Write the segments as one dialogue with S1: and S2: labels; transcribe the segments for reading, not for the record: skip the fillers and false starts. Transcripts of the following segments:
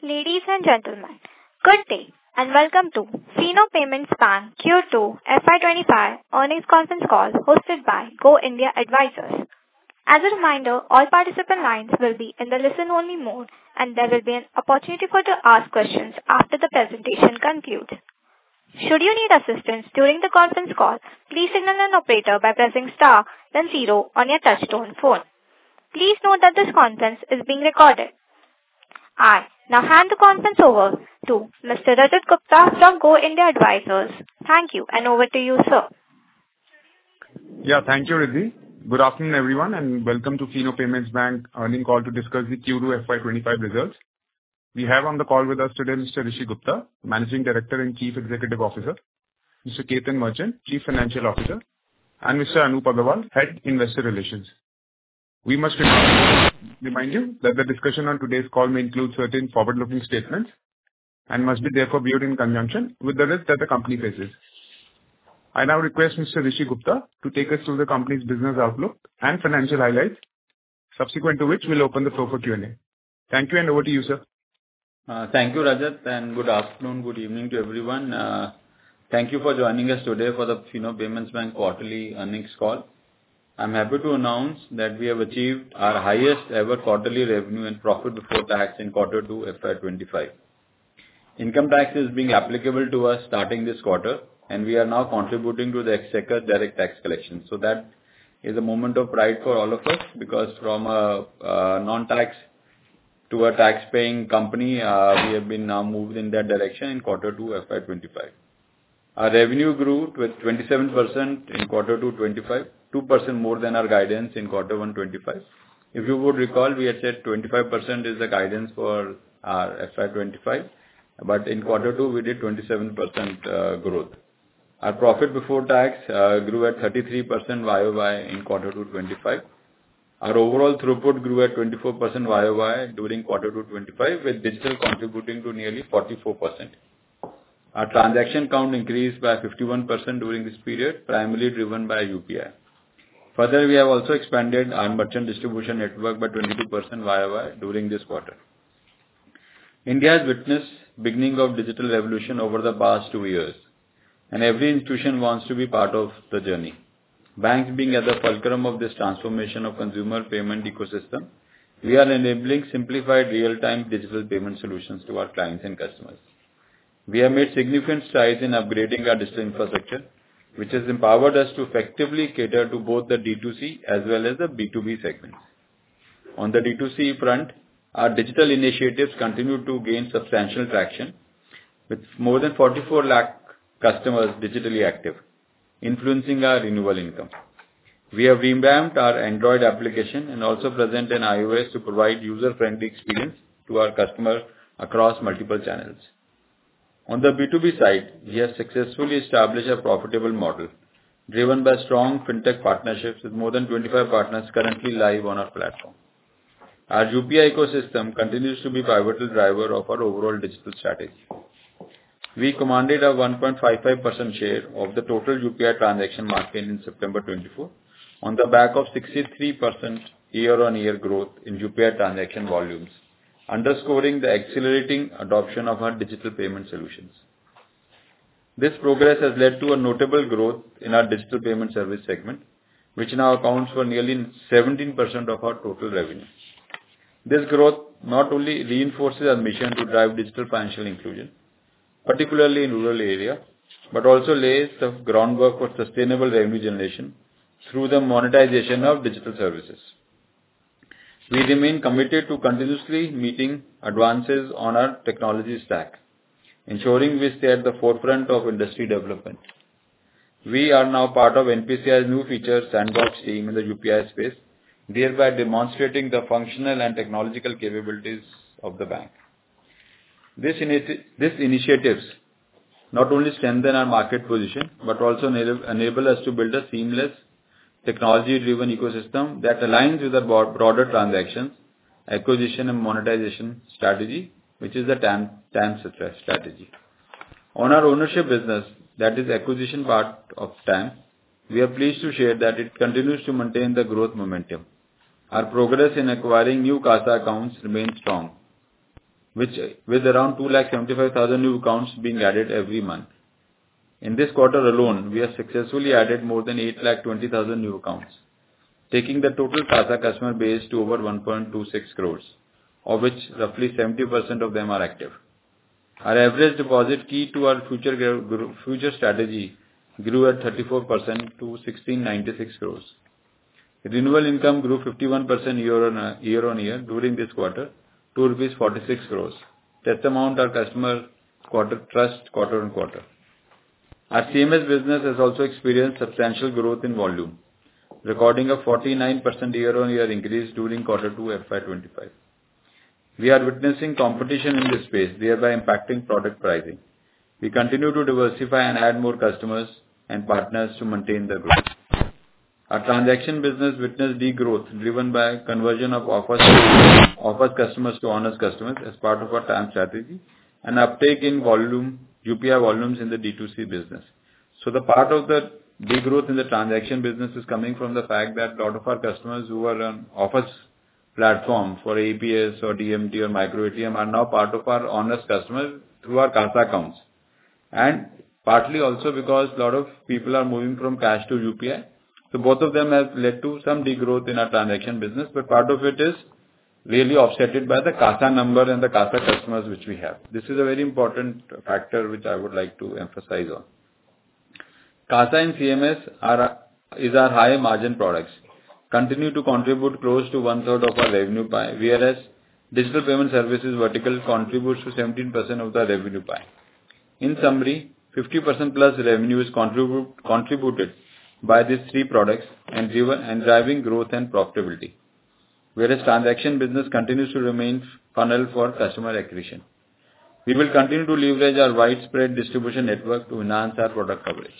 S1: Ladies and gentlemen, good day and welcome to Fino Payments Bank Q2 FY25 earnings conference call hosted by Go India Advisors. As a reminder, all participant lines will be in the listen-only mode and there will be an opportunity for you to ask questions after the presentation concludes. Should you need assistance during the conference call, please signal an operator by pressing star then zero on your touch-tone phone. Please note that this conference is being recorded. I now hand the conference over to Mr. Rajat Gupta from Go India Advisors. Thank you and over to you, sir.
S2: Yeah, thank you, Riddhi. Good afternoon, everyone, and welcome to Fino Payments Bank earnings call to discuss the Q2 FY25 results. We have on the call with us today Mr. Rishi Gupta, Managing Director and Chief Executive Officer, Mr. Ketan Merchant, Chief Financial Officer, and Mr. Anup Agarwal, Head Investor Relations. We must remind you that the discussion on today's call may include certain forward-looking statements and must be therefore viewed in conjunction with the risk that the company faces. I now request Mr. Rishi Gupta to take us through the company's business outlook and financial highlights, subsequent to which we'll open the floor for Q&A. Thank you and over to you, sir.
S3: Thank you, Rajat, and good afternoon, good evening to everyone. Thank you for joining us today for the Fino Payments Bank quarterly earnings call. I'm happy to announce that we have achieved our highest ever quarterly revenue and profit before tax in Q2 FY25. Income tax is being applicable to us starting this quarter, and we are now contributing to the Exchequer direct tax collection. So that is a moment of pride for all of us because from a non-tax to a tax-paying company, we have been now moved in that direction in Q2 FY25. Our revenue grew with 27% in Q2 25, 2% more than our guidance in Q1 25. If you would recall, we had said 25% is the guidance for our FY25, but in Q2 we did 27% growth. Our profit before tax grew at 33% YOY in Q2 25. Our overall throughput grew at 24% YOY during Q2 25, with digital contributing to nearly 44%. Our transaction count increased by 51% during this period, primarily driven by UPI. Further, we have also expanded our merchant distribution network by 22% YOY during this quarter. India has witnessed beginning of digital revolution over the past 2 years, and every institution wants to be part of the journey. Banks being at the fulcrum of this transformation of consumer payment ecosystem, we are enabling simplified real-time digital payment solutions to our clients and customers. We have made significant strides in upgrading our digital infrastructure, which has empowered us to effectively cater to both the D2C as well as the B2B segments. On the D2C front, our digital initiatives continue to gain substantial traction, with more than 44 lakh customers digitally active, influencing our renewal income. We have revamped our Android application and also present an iOS to provide user-friendly experience to our customers across multiple channels. On the B2B side, we have successfully established a profitable model driven by strong fintech partnerships with more than 25 partners currently live on our platform. Our UPI ecosystem continues to be a pivotal driver of our overall digital strategy. We commanded a 1.55% share of the total UPI transaction market in September 24 on the back of 63% year-on-year growth in UPI transaction volumes, underscoring the accelerating adoption of our digital payment solutions. This progress has led to a notable growth in our digital payment service segment, which now accounts for nearly 17% of our total revenue. This growth not only reinforces our mission to drive digital financial inclusion, particularly in rural areas, but also lays the groundwork for sustainable revenue generation through the monetization of digital services. We remain committed to continuously meeting advances on our technology stack, ensuring we stay at the forefront of industry development. We are now part of NPCI's new feature sandbox team in the UPI space, thereby demonstrating the functional and technological capabilities of the bank. These initiatives not only strengthen our market position, but also enable us to build a seamless technology-driven ecosystem that aligns with our broader transactions, acquisition and monetization strategy, which is the TAM strategy. On our ownership business, that is acquisition part of TAM, we are pleased to share that it continues to maintain the growth momentum. Our progress in acquiring new CASA accounts remains strong. with around 275,000 new accounts being added every month. In this quarter alone, we have successfully added more than 820,000 new accounts, taking the total CASA customer base to over 1.26 crores, of which roughly 70% of them are active. Our average deposit, key to our future strategy, grew at 34% to 1696 crores. Renewal income grew 51% year on year during this quarter to rupees 46 crores. That's the amount our customer trust quarter on quarter. Our CMS business has also experienced substantial growth in volume, recording a 49% year-on-year increase during Q2 FY25. We are witnessing competition in this space, thereby impacting product pricing. We continue to diversify and add more customers and partners to maintain the growth. Our transaction business witnessed degrowth driven by conversion of offers customers to honest customers as part of our TAM strategy and uptake in UPI volumes in the D2C business. So the part of the degrowth in the transaction business is coming from the fact that a lot of our customers who are on offers platform for APS or DMT or micro ATM are now part of our honest customers through our CASA accounts. And partly also because a lot of people are moving from cash to UPI. So both of them have led to some degrowth in our transaction business, but part of it is really offsetted by the CASA number and the CASA customers which we have. This is a very important factor which I would like to emphasize on. CASA and CMS is our high margin products, continue to contribute close to 1/3 of our revenue pie, whereas digital payment services vertical contributes to 17% of the revenue pie. In summary, 50% plus revenue is contributed by these three products and driving growth and profitability, whereas transaction business continues to remain funnel for customer acquisition. We will continue to leverage our widespread distribution network to enhance our product coverage.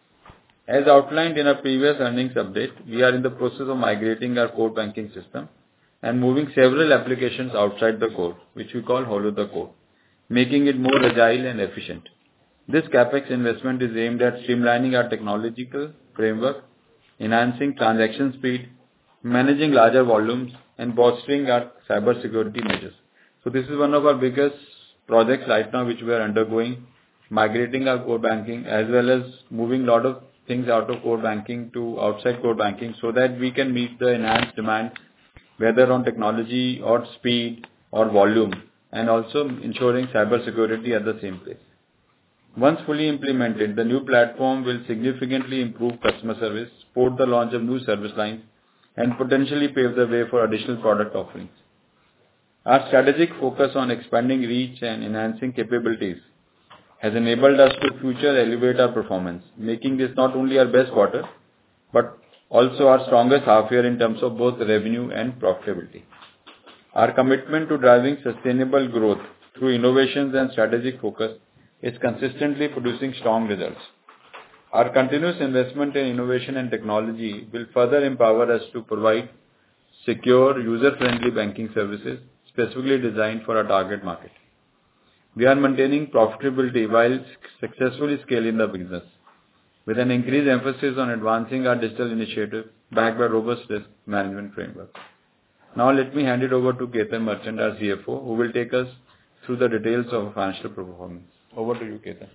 S3: As outlined in our previous earnings update, we are in the process of migrating our core banking system and moving several applications outside the core, which we call hollow the core, making it more agile and efficient. This CapEx investment is aimed at streamlining our technological framework, enhancing transaction speed, managing larger volumes, and bolstering our cybersecurity measures. So this is one of our biggest projects right now which we are undergoing, migrating our core banking as well as moving a lot of things out of core banking to outside core banking so that we can meet the enhanced demand, whether on technology or speed or volume, and also ensuring cybersecurity at the same place. Once fully implemented, the new platform will significantly improve customer service, support the launch of new service lines, and potentially pave the way for additional product offerings. Our strategic focus on expanding reach and enhancing capabilities has enabled us to future elevate our performance, making this not only our best quarter, but also our strongest half year in terms of both revenue and profitability. Our commitment to driving sustainable growth through innovations and strategic focus is consistently producing strong results. Our continuous investment in innovation and technology will further empower us to provide secure, user-friendly banking services specifically designed for our target market. We are maintaining profitability while successfully scaling the business, with an increased emphasis on advancing our digital initiative backed by robust risk management framework. Now let me hand it over to Ketan Merchant, our CFO, who will take us through the details of financial performance. Over to you, Ketan.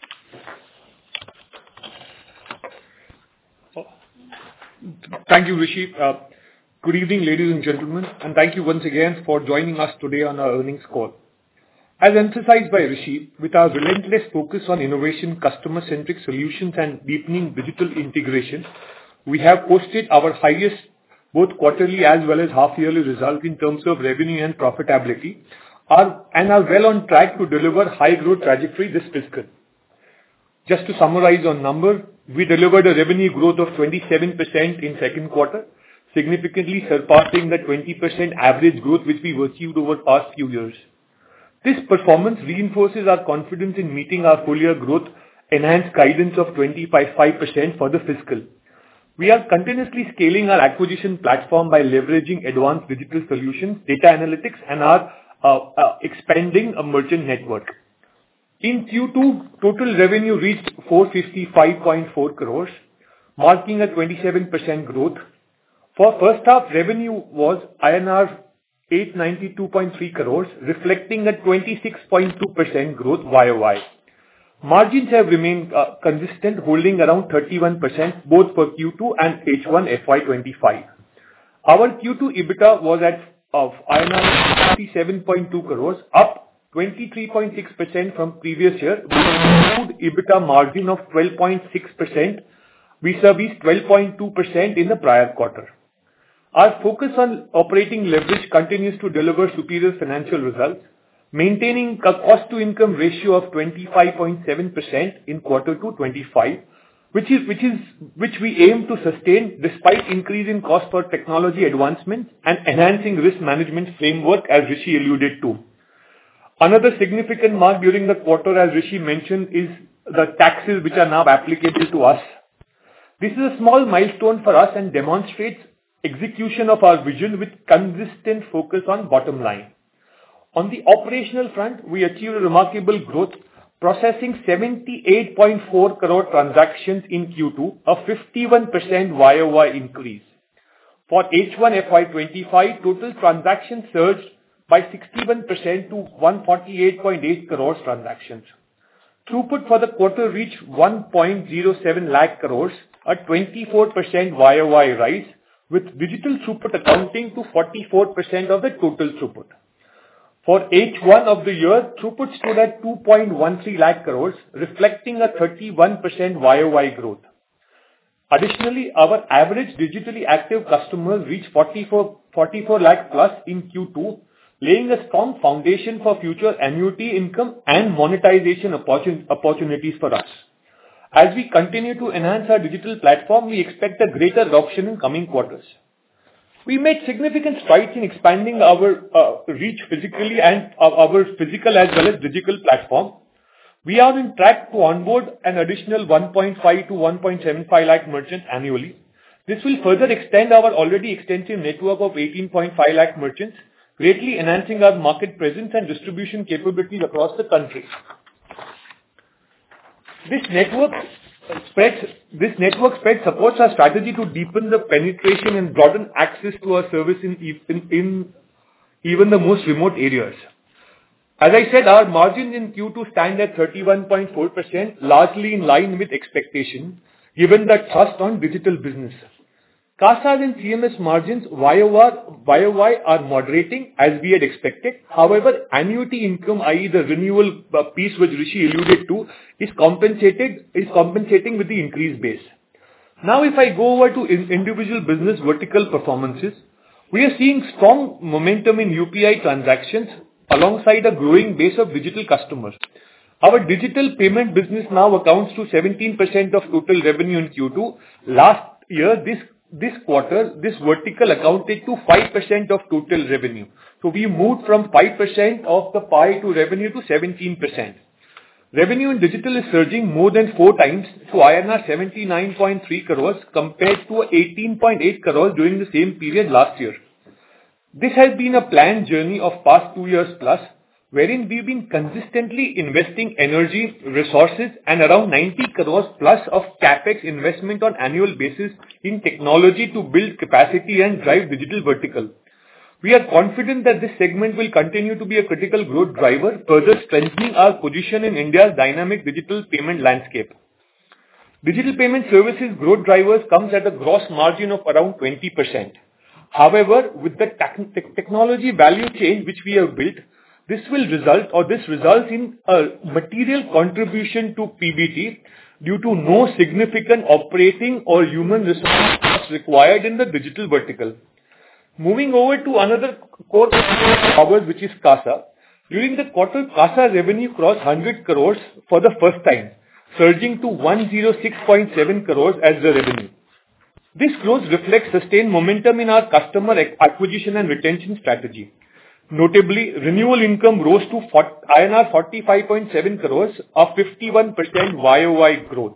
S4: Thank you, Rishi. Good evening, ladies and gentlemen, and thank you once again for joining us today on our earnings call. As emphasized by Rishi, with our relentless focus on innovation, customer-centric solutions, and deepening digital integration, we have posted our highest both quarterly as well as half-yearly result in terms of revenue and profitability, and are well on track to deliver high growth trajectory this fiscal. Just to summarize on number, we delivered a revenue growth of 27% in second quarter, significantly surpassing the 20% average growth which we've achieved over past few years. This performance reinforces our confidence in meeting our full year growth enhanced guidance of 25% for the fiscal. We are continuously scaling our acquisition platform by leveraging advanced digital solutions, data analytics, and our expanding a merchant network. In Q2, total revenue reached 455.4 crores, marking a 27% growth. For first half, revenue was INR 892.3 crores, reflecting a 26.2% growth YOY. Margins have remained consistent, holding around 31% both for Q2 and H1 FY25. Our Q2 EBITDA was at INR 57.2 crores, up 23.6% from previous year, with a good EBITDA margin of 12.6% vis-a-vis 12.2% in the prior quarter. Our focus on operating leverage continues to deliver superior financial results, maintaining a cost-to-income ratio of 25.7% in Q2 25, which we aim to sustain despite increase in cost for technology advancements and enhancing risk management framework, as Rishi alluded to. Another significant mark during the quarter, as Rishi mentioned, is the taxes which are now applicable to us. This is a small milestone for us and demonstrates execution of our vision with consistent focus on bottom line. On the operational front, we achieved a remarkable growth, processing 78.4 crore transactions in Q2, a 51% YOY increase. For H1 FY25, total transactions surged by 61% to 148.8 crores transactions. Throughput for the quarter reached 1.07 lakh crores, a 24% YOY rise, with digital throughput accounting to 44% of the total throughput. For H1 of the year, throughput stood at 2.13 lakh crores, reflecting a 31% YOY growth. Additionally, our average digitally active customers reached 44 lakh plus in Q2, laying a strong foundation for future annuity income and monetization opportunities for us. As we continue to enhance our digital platform, we expect a greater adoption in coming quarters. We made significant strides in expanding our reach physically and our physical as well as digital platform. We are on track to onboard an additional 1.5 to 1.75 lakh merchants annually. This will further extend our already extensive network of 18.5 lakh merchants, greatly enhancing our market presence and distribution capabilities across the country. This network spread supports our strategy to deepen the penetration and broaden access to our service in even the most remote areas. As I said, our margins in Q2 stand at 31.4%, largely in line with expectation, given the thrust on digital business. CASA and CMS margins YOY are moderating as we had expected. However, annuity income, i.e. the renewal piece which Rishi alluded to, is compensating with the increased base. Now, if I go over to individual business vertical performances, we are seeing strong momentum in UPI transactions alongside a growing base of digital customers. Our digital payment business now accounts to 17% of total revenue in Q2. Last year, this quarter, this vertical accounted to 5% of total revenue. So we moved from 5% of the pie to revenue to 17%. Revenue in digital is surging more than 4 times to INR 79.3 crores compared to 18.8 crores during the same period last year. This has been a planned journey of past 2 years plus, wherein we've been consistently investing energy, resources, and around 90 crores plus of capex investment on annual basis in technology to build capacity and drive digital vertical. We are confident that this segment will continue to be a critical growth driver, further strengthening our position in India's dynamic digital payment landscape. Digital payment services growth drivers comes at a gross margin of around 20%. However, with the technology value chain which we have built, this results in a material contribution to PBT due to no significant operating or human resource costs required in the digital vertical. Moving over to another core power, which is CASA. During the quarter, CASA revenue crossed 100 crores for the first time, surging to 106.7 crores as the revenue. This growth reflects sustained momentum in our customer acquisition and retention strategy. Notably, renewal income rose to INR 45.7 crores, a 51% YOY growth.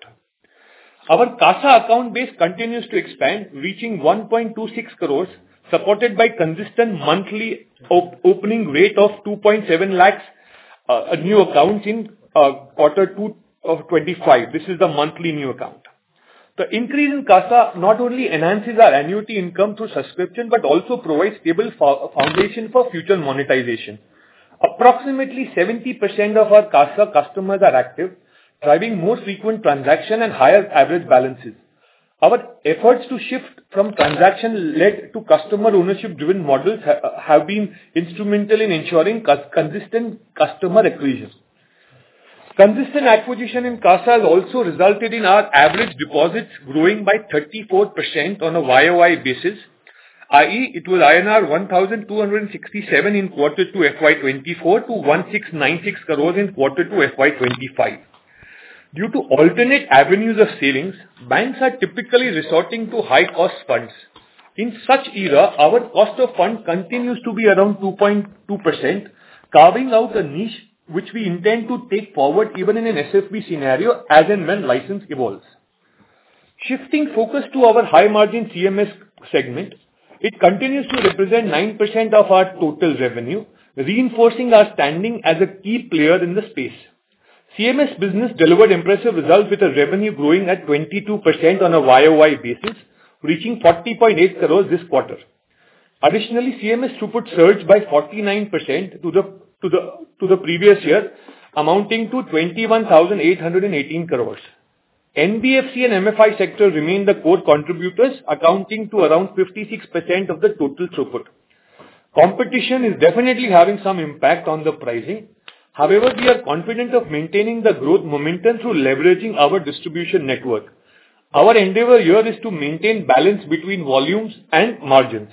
S4: Our CASA account base continues to expand, reaching 1.26 crores, supported by consistent monthly opening rate of 2.7 lakhs new accounts in Q2 of 25. This is the monthly new account. The increase in CASA not only enhances our annuity income through subscription, but also provides stable foundation for future monetization. Approximately 70% of our CASA customers are active, driving more frequent transaction and higher average balances. Our efforts to shift from transaction-led to customer ownership-driven models have been instrumental in ensuring consistent customer acquisition. Consistent acquisition in CASA has also resulted in our average deposits growing by 34% on a YOY basis, i.e., it was INR 1,267 in Q2 FY24 to 1,696 crores in Q2 FY25. Due to alternate avenues of savings, banks are typically resorting to high-cost funds. In such era, our cost of fund continues to be around 2.2%, carving out a niche which we intend to take forward even in an SFB scenario as and when license evolves. Shifting focus to our high-margin CMS segment, it continues to represent 9% of our total revenue, reinforcing our standing as a key player in the space. CMS business delivered impressive results with a revenue growing at 22% on a YOY basis, reaching 40.8 crores this quarter. Additionally, CMS throughput surged by 49% to the previous year, amounting to 21,818 crores. NBFC and MFI sector remain the core contributors, accounting to around 56% of the total throughput. Competition is definitely having some impact on the pricing. However, we are confident of maintaining the growth momentum through leveraging our distribution network. Our endeavor here is to maintain balance between volumes and margins.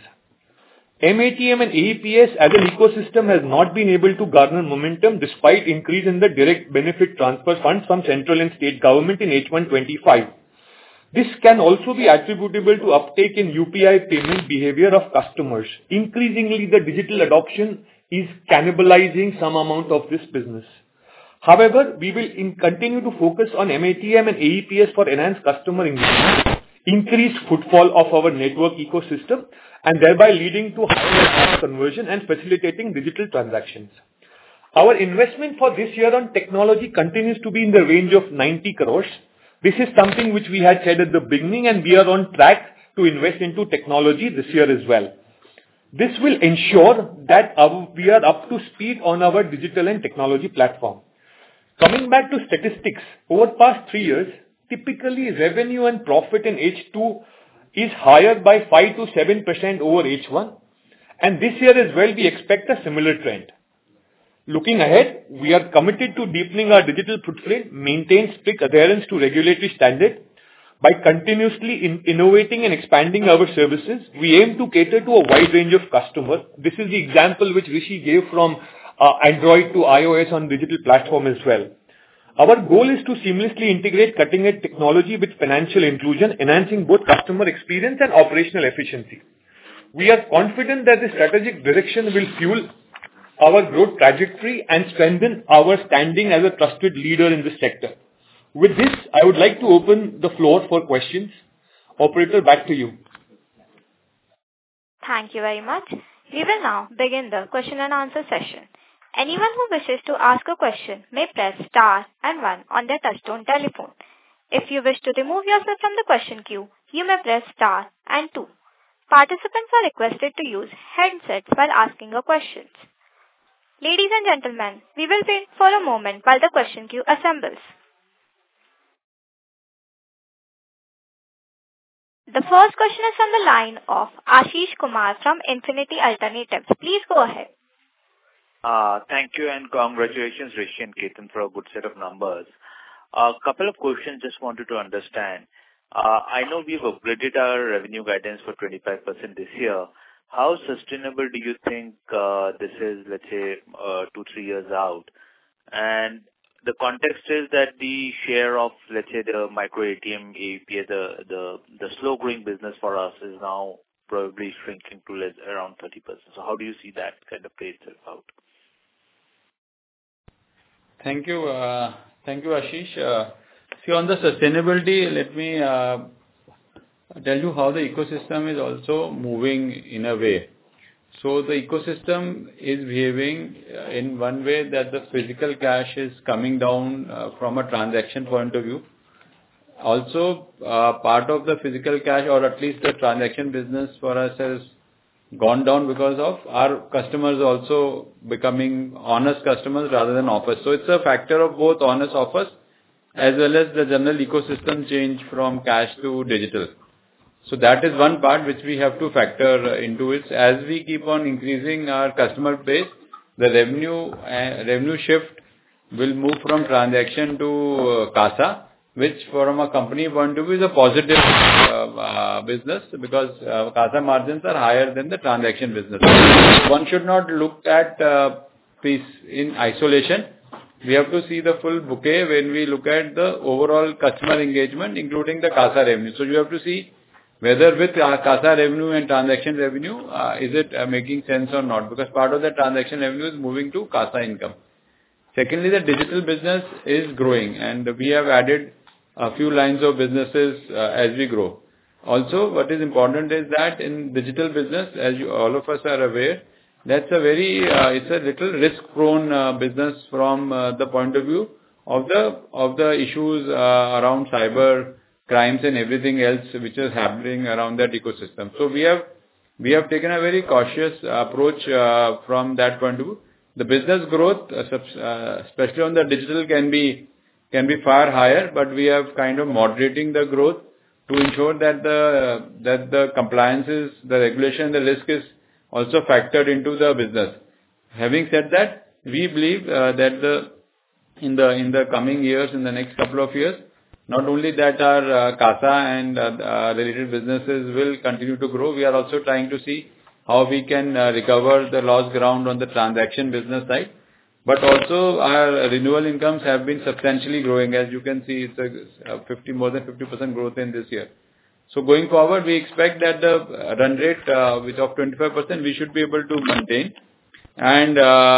S4: MATM and AEPS as an ecosystem has not been able to garner momentum despite increase in the direct benefit transfer funds from central and state government in H1 25. This can also be attributable to uptake in UPI payment behavior of customers. Increasingly, the digital adoption is cannibalizing some amount of this business. However, we will continue to focus on MATM and AEPS for enhanced customer engagement, increased footfall of our network ecosystem, and thereby leading to higher conversion and facilitating digital transactions. Our investment for this year on technology continues to be in the range of 90 crores. This is something which we had said at the beginning, and we are on track to invest into technology this year as well. This will ensure that we are up to speed on our digital and technology platform. Coming back to statistics, over past 3 years, typically revenue and profit in H2 is higher by 5 to 7% over H1, and this year as well we expect a similar trend. Looking ahead, we are committed to deepening our digital footprint, maintain strict adherence to regulatory standards. By continuously innovating and expanding our services, we aim to cater to a wide range of customers. This is the example which Rishi gave from Android to iOS on digital platform as well. Our goal is to seamlessly integrate cutting-edge technology with financial inclusion, enhancing both customer experience and operational efficiency. We are confident that the strategic direction will fuel our growth trajectory and strengthen our standing as a trusted leader in this sector. With this, I would like to open the floor for questions. Operator, back to you.
S1: Thank you very much. We will now begin the question and answer session. Anyone who wishes to ask a question may press star and 1 on their touchtone telephone. If you wish to remove yourself from the question queue, you may press star and 2. Participants are requested to use headsets while asking a question. Ladies and gentlemen, we will wait for a moment while the question queue assembles. The first question is from the line of Ashish Kumar from Infinity Alternatives. Please go ahead.
S5: Thank you and congratulations, Rishi and Ketan, for a good set of numbers. A couple of questions just wanted to understand. I know we've upgraded our revenue guidance for 25% this year. How sustainable do you think this is, let's say, 2-3 years out? And the context is that the share of, let's say, the micro ATM, AEPS, the slow-growing business for us is now probably shrinking to around 30%. So how do you see that kind of play itself out?
S3: Thank you, Ashish. See, on the sustainability, let me tell you how the ecosystem is also moving in a way. So the ecosystem is behaving in one way that the physical cash is coming down from a transaction point of view. Also, part of the physical cash or at least the transaction business for us has gone down because of our customers also becoming honest customers rather than offers. So it's a factor of both honest offers as well as the general ecosystem change from cash to digital. So that is one part which we have to factor into it. As we keep on increasing our customer base, the revenue shift will move from transaction to CASA, which from a company point of view is a positive business because CASA margins are higher than the transaction business. One should not look at piece in isolation. We have to see the full bouquet when we look at the overall customer engagement, including the CASA revenue. So you have to see whether with CASA revenue and transaction revenue, is it making sense or not? Because part of the transaction revenue is moving to CASA income. Secondly, the digital business is growing, and we have added a few lines of businesses as we grow. Also, what is important is that in digital business, as all of us are aware, that's a very, it's a little risk-prone business from the point of view of the issues around cyber crimes and everything else which is happening around that ecosystem. So we have taken a very cautious approach from that point of view. The business growth, especially on the digital, can be far higher, but we have kind of moderating the growth to ensure that the compliances, the regulation, the risk is also factored into the business. Having said that, we believe that in the coming years, in the next couple of years, not only that our CASA and related businesses will continue to grow, we are also trying to see how we can recover the lost ground on the transaction business side. But also our renewal incomes have been substantially growing. As you can see, it's more than 50% growth in this year. So going forward, we expect that the run rate which of 25% we should be able to maintain. And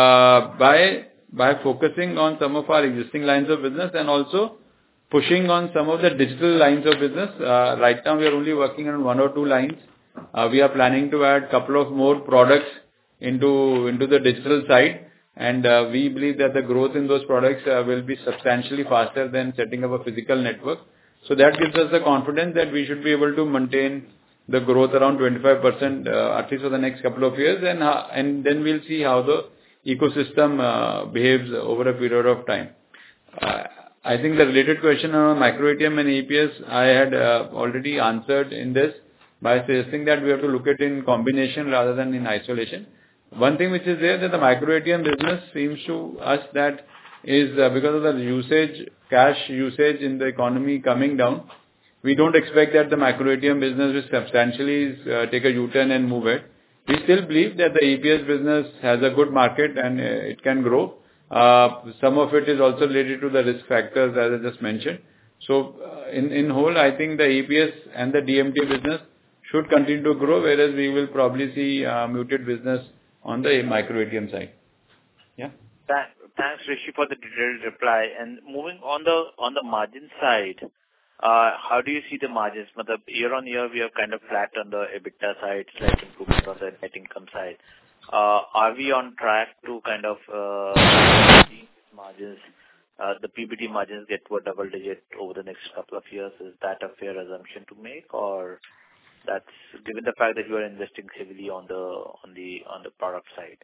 S3: by focusing on some of our existing lines of business and also pushing on some of the digital lines of business. Right now we are only working on one or two lines. We are planning to add couple of more products into the digital side. And we believe that the growth in those products will be substantially faster than setting up a physical network. So that gives us the confidence that we should be able to maintain the growth around 25% at least for the next couple of years. And then we'll see how the ecosystem behaves over a period of time. I think the related question on micro ATM and APS, I had already answered in this by suggesting that we have to look at it in combination rather than in isolation. One thing which is there that the micro ATM business seems to us that is because of the cash usage in the economy coming down. We don't expect that the micro ATM business will substantially take a U-turn and move it. We still believe that the APS business has a good market and it can grow. Some of it is also related to the risk factors as I just mentioned. So in whole, I think the APS and the DMT business should continue to grow, whereas we will probably see muted business on the micro ATM side. Yeah.
S5: Thanks, Rishi, for the detailed reply. And moving on the margin side, how do you see the margins? Year on year, we are kind of flat on the EBITDA side, slight improvement on the net income side. Are we on track to kind of see margins, the PBT margins get to a double digit over the next couple of years? Is that a fair assumption to make, or that's given the fact that you are investing heavily on the product side?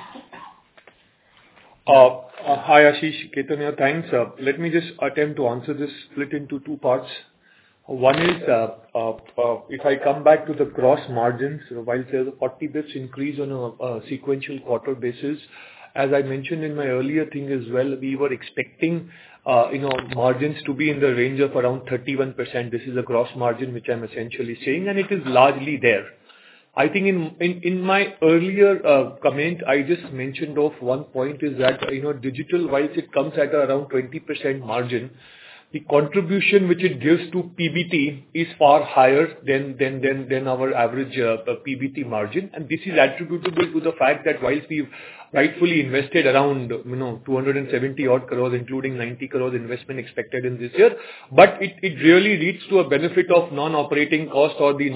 S4: Hi Ashish, Ketan here. Thanks. Let me just attempt to answer this split into two parts. One is, if I come back to the gross margins, while there's a 40 bps increase on a sequential quarter basis, as I mentioned in my earlier thing as well, we were expecting, margins to be in the range of around 31%. This is a gross margin, which I'm essentially saying, and it is largely there. I think in my earlier comment, I just mentioned of one point is that, digital, whilst it comes at around 20% margin, the contribution which it gives to PBT is far higher than our average PBT margin. And this is attributable to the fact that whilst we've rightfully invested around 270 odd crores, including 90 crores investment expected in this year, but it really leads to a benefit of non-operating cost or the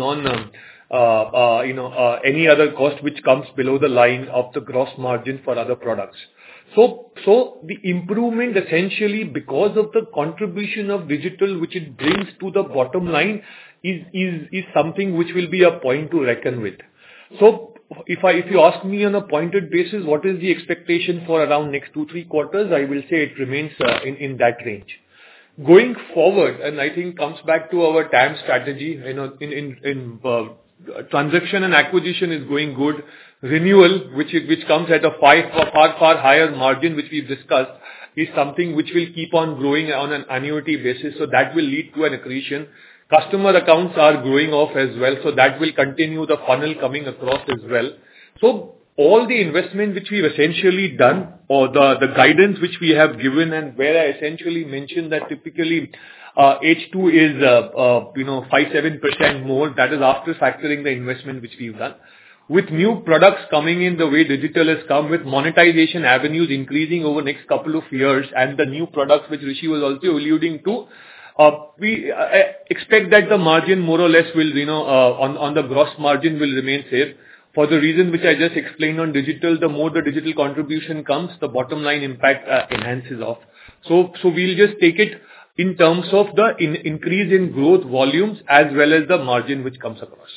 S4: any other cost which comes below the line of the gross margin for other products. So the improvement essentially because of the contribution of digital which it brings to the bottom line is something which will be a point to reckon with. So if you ask me on a pointed basis, what is the expectation for around next 2-3 quarters, I will say it remains in that range. Going forward, and I think comes back to our TAM strategy, transaction and acquisition is going good. Renewal, which comes at a far higher margin, which we've discussed, is something which will keep on growing on an annuity basis, so that will lead to an accretion. Customer accounts are growing off as well, so that will continue the funnel coming across as well. So all the investment which we've essentially done, or the guidance which we have given, and where I essentially mentioned that typically H2 is 5-7% more, that is after factoring the investment which we've done. With new products coming in the way digital has come, with monetization avenues increasing over next couple of years, and the new products which Rishi was also alluding to, we expect that the margin more or less will, on the gross margin will remain safe. For the reason which I just explained on digital, the more the digital contribution comes, the bottom line impact enhances off. So we'll just take it in terms of the increase in growth volumes as well as the margin which comes across.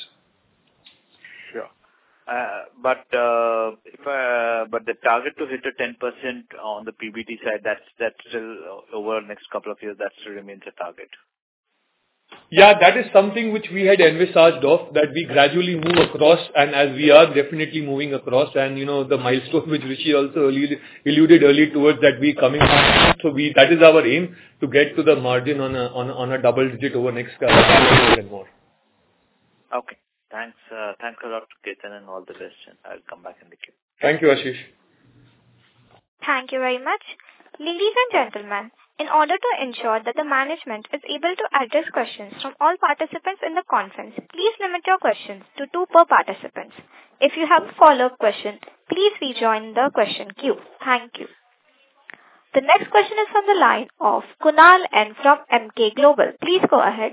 S5: Sure. But the target to hit a 10% on the PBT side, that's still over the next couple of years, that still remains a target.
S4: Yeah, that is something which we had envisaged of, that we gradually move across, and as we are definitely moving across, and the milestone which Rishi also alluded early towards, that we coming on. So that is our aim, to get to the margin on a double digit over next couple of years and more.
S5: Okay. Thanks a lot, Ketan, and all the best. And I'll come back in the queue.
S4: Thank you, Ashish.
S1: Thank you very much. Ladies and gentlemen, in order to ensure that the management is able to address questions from all participants in the conference, please limit your questions to 2 per participant. If you have a follow-up question, please rejoin the question queue. Thank you. The next question is from the line of Kunal N from MK Global. Please go ahead.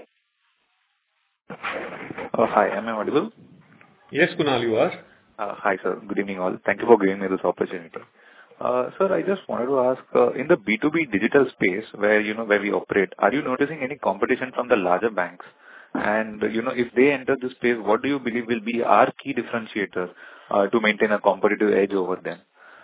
S6: Hi, am I audible?
S4: Yes, Kunal, you are.
S6: Hi, sir. Good evening, all. Thank you for giving me this opportunity. Sir, I just wanted to ask, in the B2B digital space where we operate, are you noticing any competition from the larger banks? And if they enter this space, what do you believe will be our key differentiator to maintain a competitive edge over them?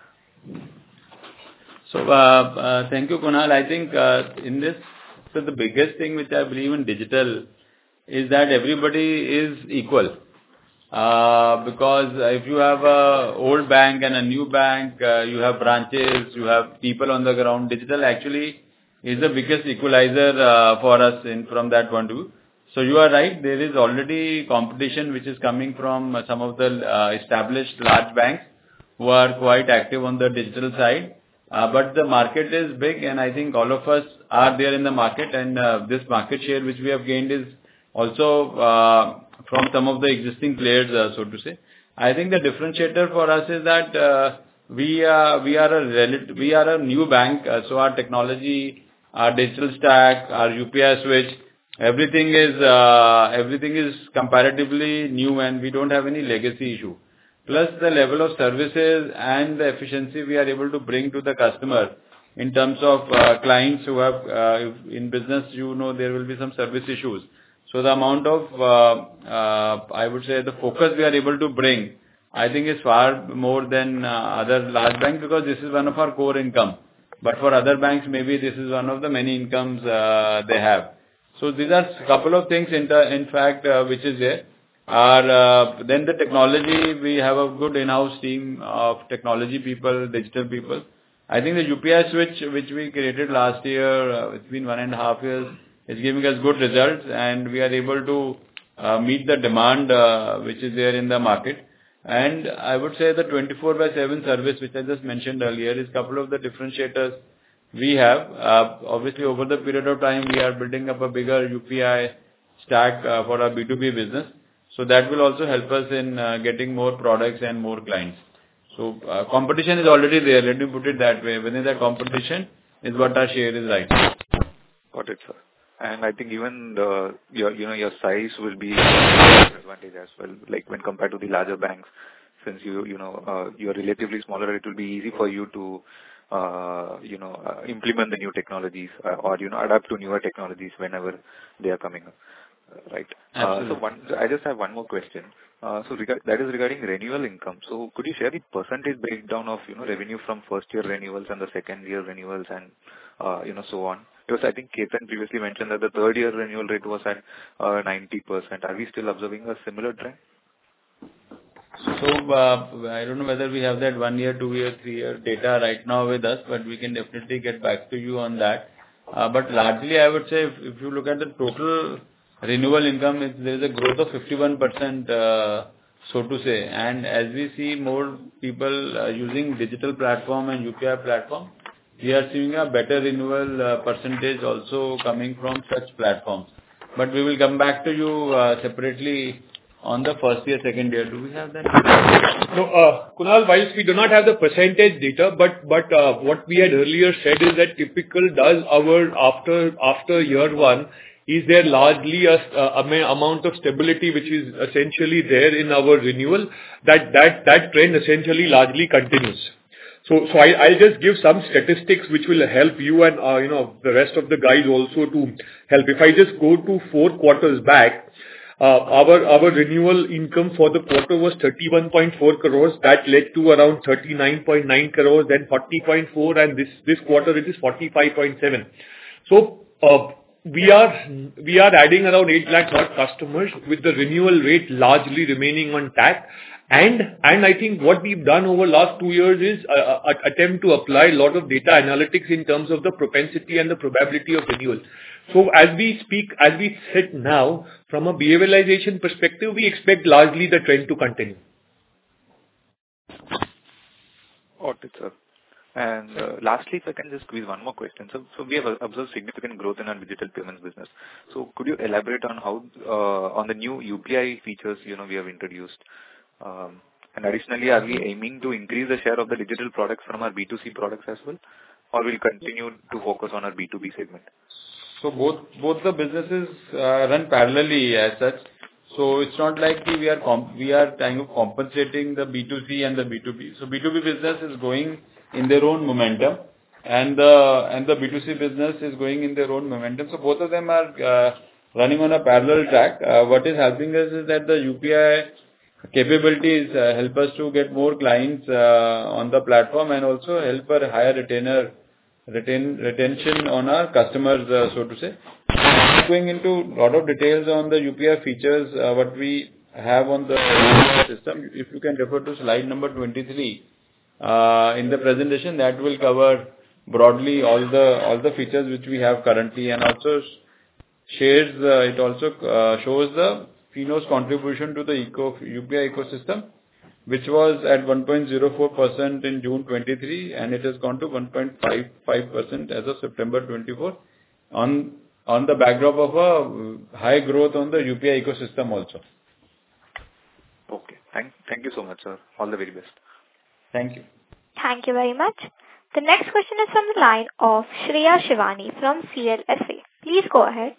S3: So, thank you, Kunal. I think in this, so the biggest thing which I believe in digital is that everybody is equal. Because if you have a old bank and a new bank, you have branches, you have people on the ground. Digital actually is the biggest equalizer for us from that point of view. So you are right, there is already competition which is coming from some of the established large banks who are quite active on the digital side. But the market is big, and I think all of us are there in the market, and this market share which we have gained is also from some of the existing players, so to say. I think the differentiator for us is that we are a new bank, so our technology, our digital stack, our UPI switch, everything is comparatively new, and we don't have any legacy issue. Plus the level of services and the efficiency we are able to bring to the customer in terms of clients who have in business, there will be some service issues. So the amount of, I would say, the focus we are able to bring, I think is far more than other large banks, because this is one of our core income. But for other banks, maybe this is one of the many incomes they have. So these are a couple of things, in fact, which is there. Then the technology, we have a good in-house team of technology people, digital people. I think the UPI switch, which we created last year, it's been 1.5 years, is giving us good results, and we are able to meet the demand which is there in the market. And I would say the 24/7 service, which I just mentioned earlier, is a couple of the differentiators we have. Obviously, over the period of time, we are building up a bigger UPI stack for our B2B business. So that will also help us in getting more products and more clients. So competition is already there. Let me put it that way. Within that competition is what our share is right now.
S6: Got it, sir. And I think even your size will be an advantage as well. Like when compared to the larger banks, since you're relatively smaller, it will be easy for you to implement the new technologies or adapt to newer technologies whenever they are coming up, right? I just have one more question. That is regarding renewal income. So could you share the percentage breakdown of revenue from first year renewals and the second year renewals and so on? Because I think Ketan previously mentioned that the third year renewal rate was at 90%. Are we still observing a similar trend?
S3: So I don't know whether we have that 1 year, 2 year, 3 year data right now with us, but we can definitely get back to you on that. But largely, I would say if you look at the total renewal income, there is a growth of 51%, so to say. And as we see more people using digital platform and UPI platform, we are seeing a better renewal percentage also coming from such platforms. But we will come back to you separately on the first year, second year. Do we have that?
S4: No, Kunal, whilst we do not have the percentage data, but what we had earlier said is that typical does our after year one, is there largely a amount of stability which is essentially there in our renewal, that trend essentially largely continues. So I'll just give some statistics which will help you and the rest of the guys also to help. If I just go to 4 quarters back, our renewal income for the quarter was 31.4 crores. That led to around 39.9 crores, then 40.4, and this quarter it is 45.7. So we are adding around 8 lakh odd customers with the renewal rate largely remaining on track. And I think what we've done over last 2 years is attempt to apply a lot of data analytics in terms of the propensity and the probability of renewal. So as we sit now, from a behavioralization perspective, we expect largely the trend to continue.
S6: Got it, sir. And lastly, if I can just squeeze one more question. So we have observed significant growth in our digital payments business. So could you elaborate on how on the new UPI features we have introduced? And additionally, are we aiming to increase the share of the digital products from our B2C products as well, or will continue to focus on our B2B segment?
S3: So both the businesses run parallelly as such. So it's not like we are kind of compensating the B2C and the B2B. So B2B business is going in their own momentum, and the B2C business is going in their own momentum. So both of them are running on a parallel track. What is helping us is that the UPI capabilities help us to get more clients on the platform and also help our higher retention on our customers, so to say. Going into a lot of details on the UPI features, what we have on the system, if you can refer to slide number 23 in the presentation, that will cover broadly all the features which we have currently, and also shares it also shows the Fino's contribution to the UPI ecosystem, which was at 1.04% in June 23, and it has gone to 1.55% as of September 24, on the backdrop of a high growth on the UPI ecosystem also.
S6: Okay. Thank you so much, sir. All the very best.
S3: Thank you.
S1: Thank you very much. The next question is from the line of Shreya Shivani from CLSA. Please go ahead.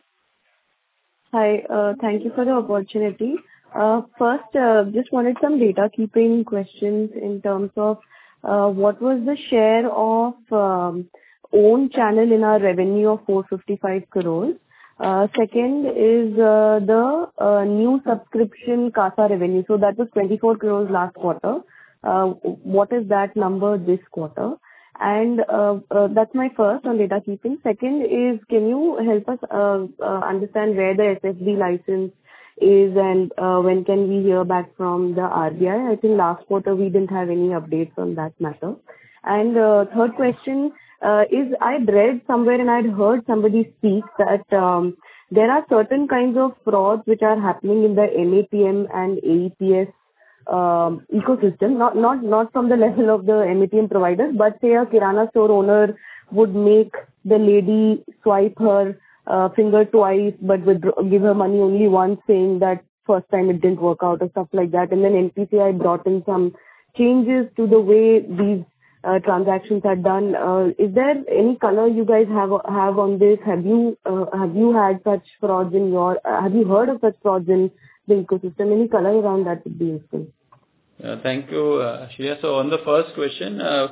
S7: Hi, thank you for the opportunity. First, just wanted some data keeping questions in terms of what was the share of own channel in our revenue of 455 crores. Second is the new subscription CASA revenue. So that was 24 crores last quarter. What is that number this quarter? And that's my first on data keeping. Second is, can you help us understand where the SFB license is and when can we hear back from the RBI? I think last quarter we didn't have any updates on that matter. And third question is, I'd read somewhere and I'd heard somebody speak that there are certain kinds of frauds which are happening in the MATM and AEPS ecosystem, not from the level of the MATM providers, but say a Kirana store owner would make the lady swipe her finger twice, but give her money only once, saying that first time it didn't work out or stuff like that. And then NPCI brought in some changes to the way these transactions are done. Is there any color you guys have on this? Have you had such frauds have you heard of such frauds in the ecosystem? Any color around that would be useful.
S3: Thank you, Shreya. So on the first question,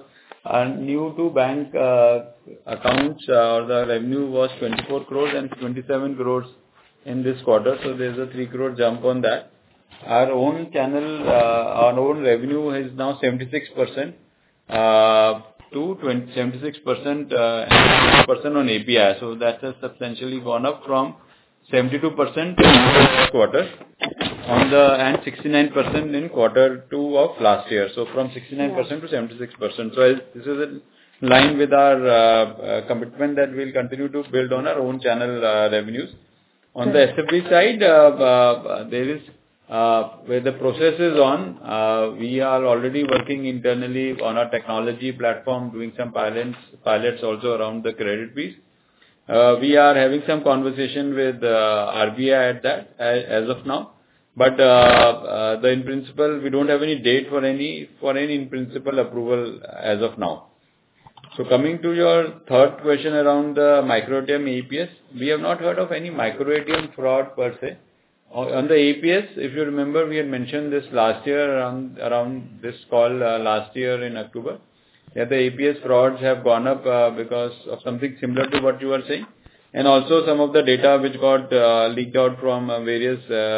S3: New to bank accounts or the revenue was 24 crores and 27 crores in this quarter. So there's a 3 crore jump on that. Our own channel, our own revenue is now 76% to 76% on API. So that has substantially gone up from 72% last quarter and 69% in quarter 2 of last year. So from 69% to 76%. So this is in line with our commitment that we'll continue to build on our own channel revenues. On the SFB side, there is where the process is on, we are already working internally on our technology platform, doing some pilots also around the credit piece. We are having some conversation with RBI at that as of now, but in principle, we don't have any date for any in principle approval as of now. So coming to your third question around the micro ATM APS, we have not heard of any micro ATM fraud per se. On the APS, if you remember, we had mentioned this last year around this call last year in October. Yeah, the APS frauds have gone up because of something similar to what you are saying, and also some of the data which got leaked out from various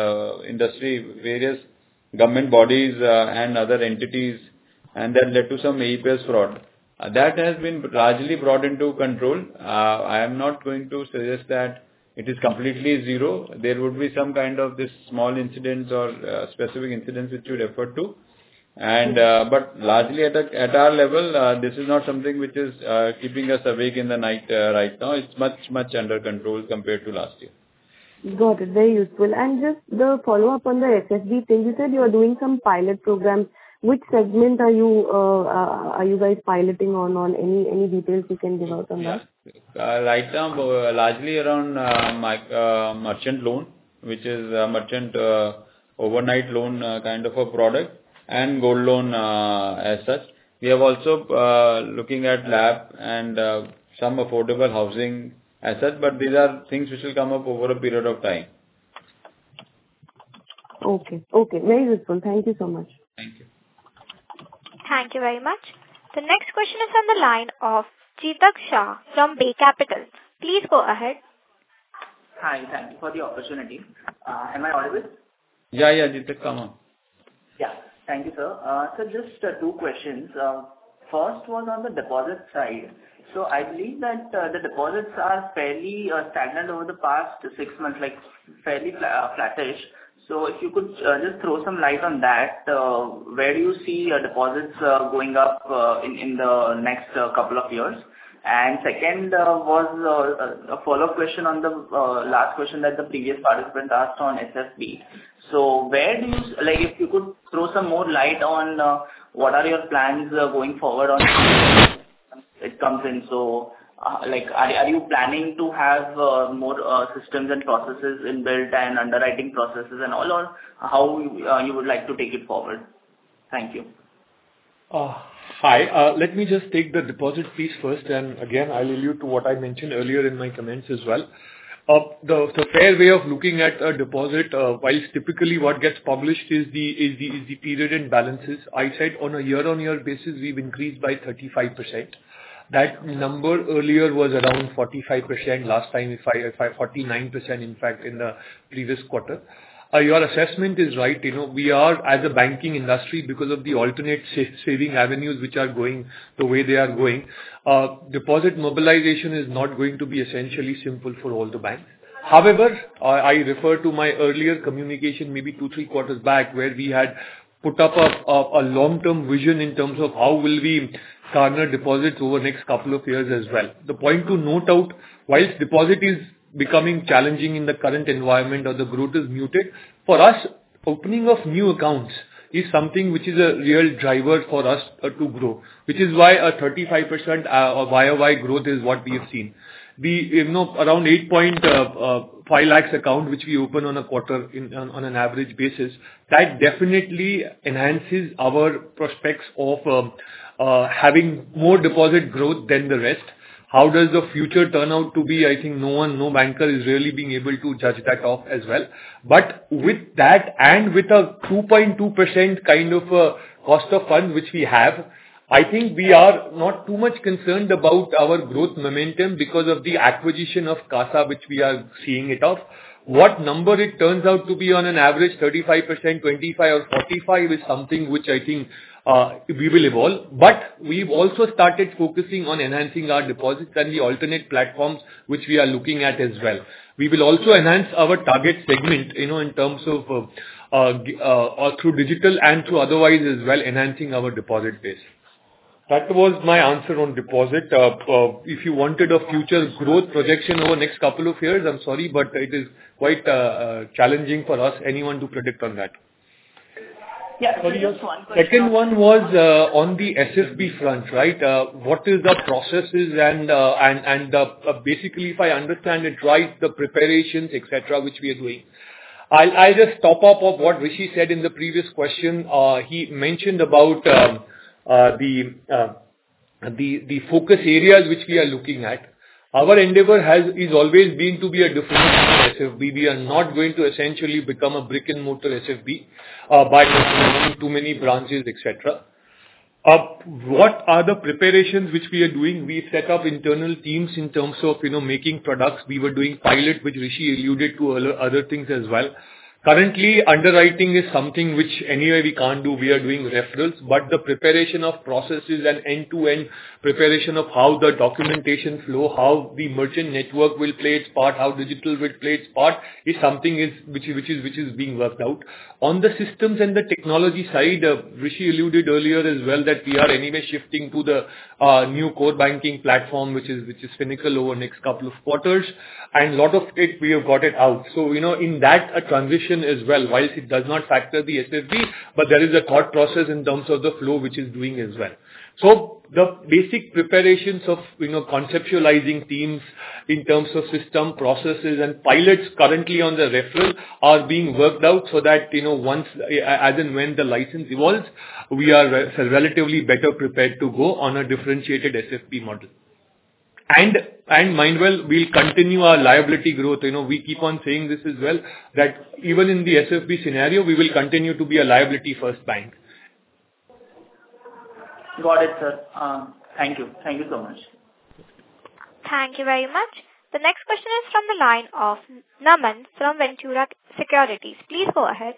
S3: government bodies and other entities, and that led to some APS fraud. That has been largely brought into control. I am not going to suggest that it is completely zero. There would be some kind of this small incidents or specific incidents which you referred to. And but largely at our level, this is not something which is keeping us awake in the night right now. It's much under control compared to last year.
S7: Got it. Very useful. And just the follow-up on the SFB thing, you said you are doing some pilot programs. Which segment are you guys piloting on? Any details you can give out on that?
S3: Right now, largely around merchant loan, which is merchant overnight loan kind of a product, and gold loan as such. We have also looking at LAP and some affordable housing as such, but these are things which will come up over a period of time.
S7: Okay. Very useful. Thank you so much.
S3: Thank you.
S1: Thank you very much. The next question is on the line of Chetak Shah from Bay Capital. Please go ahead.
S8: Hi, thank you for the opportunity. Am I audible?
S3: Yeah, Chetak, come on.
S8: Yeah, thank you, sir. So just two questions. First was on the deposit side. So I believe that the deposits are fairly stagnant over the past 6 months, like fairly flattish. So if you could just throw some light on that, where do you see deposits going up in the next couple of years? And second was a follow-up question on the last question that the previous participant asked on SFB. So where do you, like, if you could throw some more light on what are your plans going forward on it comes in? So like, are you planning to have more systems and processes inbuilt and underwriting processes and all, or how you would like to take it forward? Thank you.
S4: Hi. Let me just take the deposit piece first, and again, I'll allude to what I mentioned earlier in my comments as well. The fair way of looking at a deposit, whilst typically what gets published is the period end balances. I said on a year-on-year basis, we've increased by 35%. That number earlier was around 45%. Last time, if I 49%, in fact, in the previous quarter. Your assessment is right. We are, as a banking industry, because of the alternate saving avenues which are going the way they are going, deposit mobilization is not going to be essentially simple for all the banks. However, I refer to my earlier communication, maybe 2-3 quarters back, where we had put up a long-term vision in terms of how will we garner deposits over the next couple of years as well. The point to note out, whilst deposit is becoming challenging in the current environment or the growth is muted, for us, opening of new accounts is something which is a real driver for us to grow, which is why a 35% YOY growth is what we have seen. Around 8.5 lakhs account which we open on a quarter on an average basis, that definitely enhances our prospects of having more deposit growth than the rest. How does the future turn out to be? I think no banker is really being able to judge that off as well. But with that and with a 2.2% kind of cost of funds which we have, I think we are not too much concerned about our growth momentum because of the acquisition of CASA, which we are seeing it off. What number it turns out to be on an average 35%, 25 or 45 is something which I think we will evolve. But we've also started focusing on enhancing our deposits and the alternate platforms which we are looking at as well. We will also enhance our target segment, in terms of or through digital and through otherwise as well, enhancing our deposit base. That was my answer on deposit. If you wanted a future growth projection over next couple of years, I'm sorry, but it is quite challenging for us, anyone to predict on that.
S8: Yeah.
S4: Sorry,
S8: Just one question.
S4: second one was on the SFB front, right? What is the processes and basically, if I understand it right, the preparations, et cetera, which we are doing. I'll just top up of what Rishi said in the previous question. He mentioned about the focus areas which we are looking at. Our endeavor is always been to be a differentiated SFB. We are not going to essentially become a brick and mortar SFB by having too many branches, etc. What are the preparations which we are doing? We set up internal teams in terms of making products. We were doing pilot, which Rishi alluded to other things as well. Currently, underwriting is something which anyway we can't do. We are doing referrals, but the preparation of processes and end-to-end preparation of how the documentation flow, how the merchant network will play its part, how digital will play its part, is something which is being worked out. On the systems and the technology side, Rishi alluded earlier as well that we are anyway shifting to the new core banking platform, which is Finacle over next couple of quarters, and a lot of it we have got it out. So in that a transition as well, whilst it does not factor the SFB, but there is a thought process in terms of the flow which is doing as well. So the basic preparations of conceptualizing teams in terms of system processes and pilots currently on the referral are being worked out so that once as and when the license evolves, we are relatively better prepared to go on a differentiated SFB model. And mind well, we'll continue our liability growth. We keep on saying this as well, that even in the SFB scenario, we will continue to be a liability first bank.
S8: Got it, sir. Thank you. Thank you so much.
S1: Thank you very much. The next question is from the line of Naman from Ventura Securities. Please go ahead.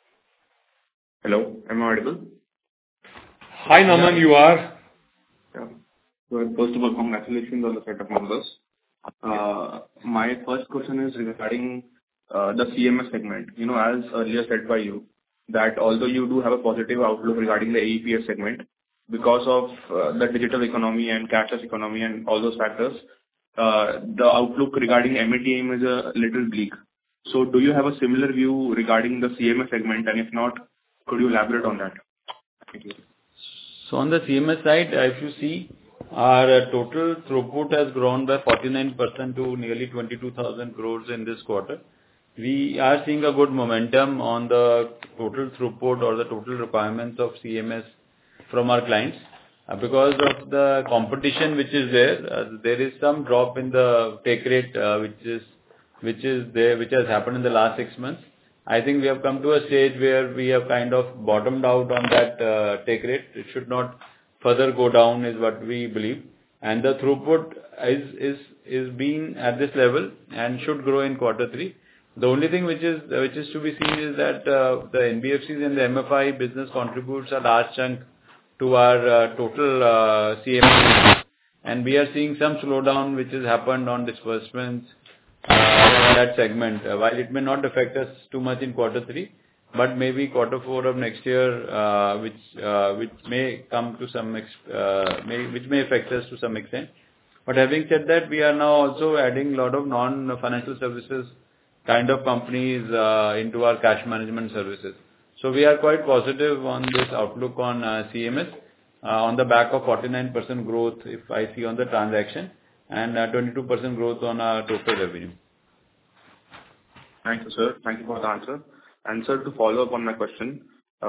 S9: Hello, am I audible?
S4: Hi Naman, you are.
S9: Yeah. So first of all, congratulations on the set of numbers. My first question is regarding the CMS segment. As earlier said by you, that although you do have a positive outlook regarding the AEPS segment, because of the digital economy and cashless economy and all those factors, the outlook regarding MATM is a little bleak. So do you have a similar view regarding the CMS segment, and if not, could you elaborate on that? Thank you.
S3: So on the CMS side, if you see, our total throughput has grown by 49% to nearly 22,000 crores in this quarter. We are seeing a good momentum on the total throughput or the total requirements of CMS from our clients. Because of the competition which is there is some drop in the take rate which has happened in the last 6 months. I think we have come to a stage where we have kind of bottomed out on that take rate. It should not further go down is what we believe. And the throughput is being at this level and should grow in quarter 3. The only thing which is to be seen is that the NBFCs and the MFI business contributes a large chunk to our total CMS, and we are seeing some slowdown which has happened on disbursements in that segment. While it may not affect us too much in quarter 3, but maybe quarter 4 of next year, which may come to some which may affect us to some extent. But having said that, we are now also adding a lot of non-financial services kind of companies into our cash management services. So we are quite positive on this outlook on CMS on the back of 49% growth if I see on the transaction and 22% growth on our total revenue.
S9: Thank you, sir. Thank you for the answer. And sir, to follow up on my question,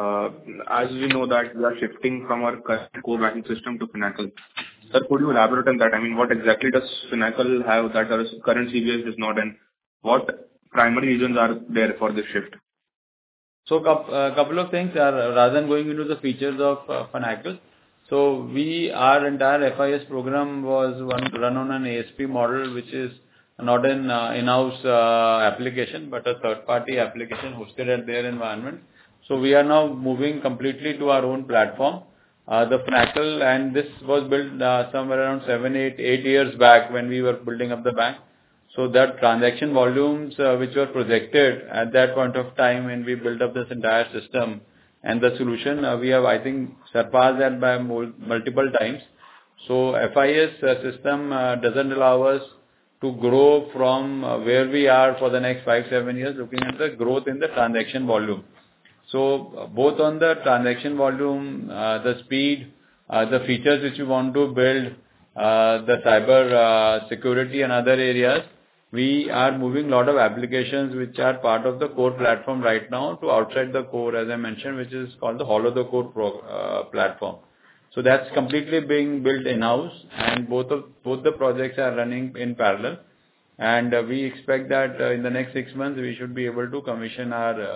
S9: as we know that we are shifting from our current core banking system to Finacle. Sir, could you elaborate on that? I mean, what exactly does Finacle have that our current CBS does not, and what primary reasons are there for this shift?
S3: So a couple of things are, rather than going into the features of Finacle. So our entire FIS program was run on an ASP model, which is not an in-house application, but a third-party application hosted at their environment. So we are now moving completely to our own platform. The Finacle, and this was built somewhere around 8 years back when we were building up the bank. So that transaction volumes which were projected at that point of time when we built up this entire system and the solution, we have, I think, surpassed that by multiple times. So FIS system doesn't allow us to grow from where we are for the next 5-7 years, looking at the growth in the transaction volume. So both on the transaction volume, the speed, the features which we want to build, the cyber security and other areas, we are moving a lot of applications which are part of the core platform right now to outside the core, as I mentioned, which is called the Hollow the Core platform. So that's completely being built in-house, and both the projects are running in parallel. And we expect that in the next 6 months we should be able to commission our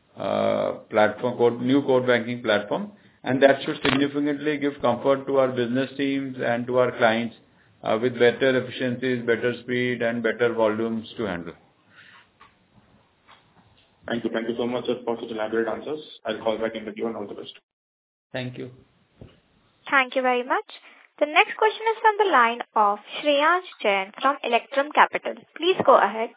S3: new core banking platform, and that should significantly give comfort to our business teams and to our clients with better efficiencies, better speed, and better volumes to handle.
S9: Thank you. Thank you so much, sir, for such elaborate answers. I'll call back in the queue and all the best.
S3: Thank you.
S1: Thank you very much. The next question is from the line of Shreyansh Jain from Electrum Capital. Please go ahead.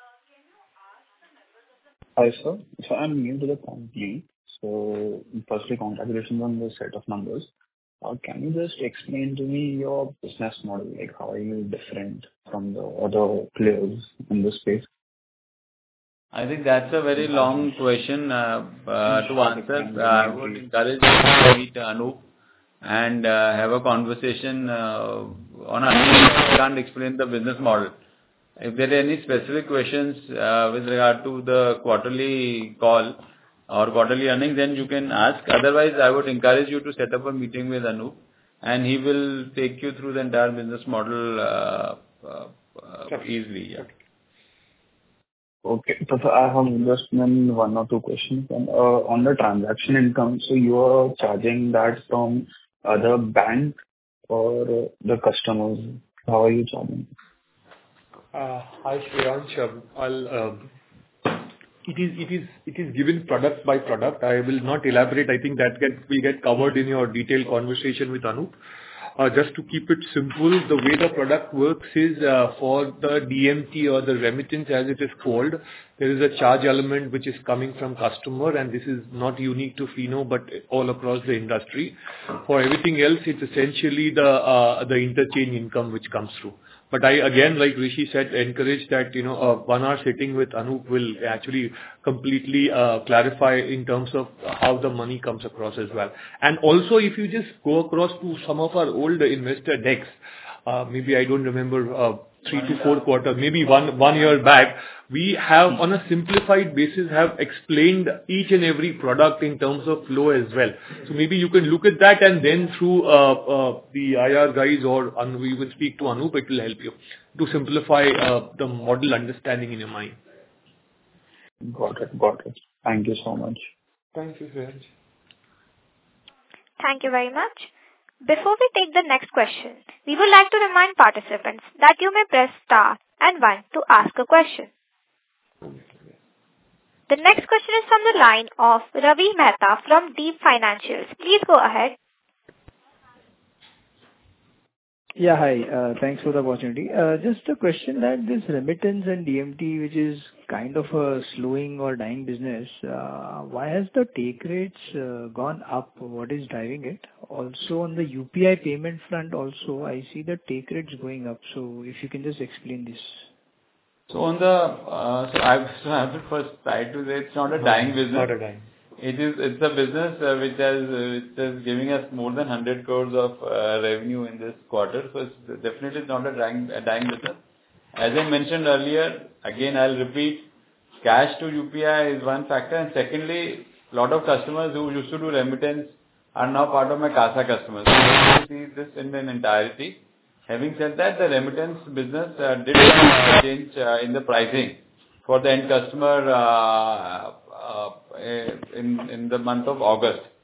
S10: Hi, sir. So I'm new to the company. So firstly, congratulations on the set of numbers. Can you just explain to me your business model? Like, how are you different from the other players in this space?
S3: I think that's a very long question to answer. I would encourage you to meet Anup and have a conversation on I can't explain the business model. If there are any specific questions with regard to the quarterly call or quarterly earnings, then you can ask. Otherwise, I would encourage you to set up a meeting with Anup, and he will take you through the entire business model easily. Yeah.
S10: Okay. So I have just one or two questions. On the transaction income, so you are charging that from other bank or the customers? How are you charging?
S4: Hi, Shreyansh. It is given product by product. I will not elaborate. I think that will get covered in your detailed conversation with Anup. Just to keep it simple, the way the product works is for the DMT or the remittance, as it is called, there is a charge element which is coming from customer, and this is not unique to Fino, but all across the industry. For everything else, it's essentially the interchange income which comes through. But I, again, like Rishi said, encourage that, 1 hour sitting with Anup will actually completely clarify in terms of how the money comes across as well. And also, if you just go across to some of our old investor decks, maybe I don't remember 3 to 4 quarters, maybe one year back, we have on a simplified basis have explained each and every product in terms of flow as well. So maybe you can look at that, and then through the IR guys or we will speak to Anup, it will help you to simplify the model understanding in your mind.
S10: Got it. Thank you so much.
S4: Thank you, Shreyansh.
S1: Thank you very much. Before we take the next question, we would like to remind participants that you may press star and 1 to ask a question. The next question is from the line of Ravi Mehta from Deep Financials. Please go ahead.
S11: Yeah, hi. Thanks for the opportunity. Just a question that this remittance and DMT, which is kind of a slowing or dying business, why has the take rates gone up? What is driving it? Also, on the UPI payment front also, I see the take rates going up. So if you can just explain this.
S3: So on the I have to first try to say it's not a dying business.
S4: Not a dying.
S3: It's a business which is giving us more than 100 crores of revenue in this quarter. So it's definitely not a dying business. As I mentioned earlier, again I'll repeat, cash to UPI is one factor, and secondly, a lot of customers who used to do remittance are now part of my CASA customers. So you see this in an entirety. Having said that, the remittance business did change in the pricing for the end customer in the month of August.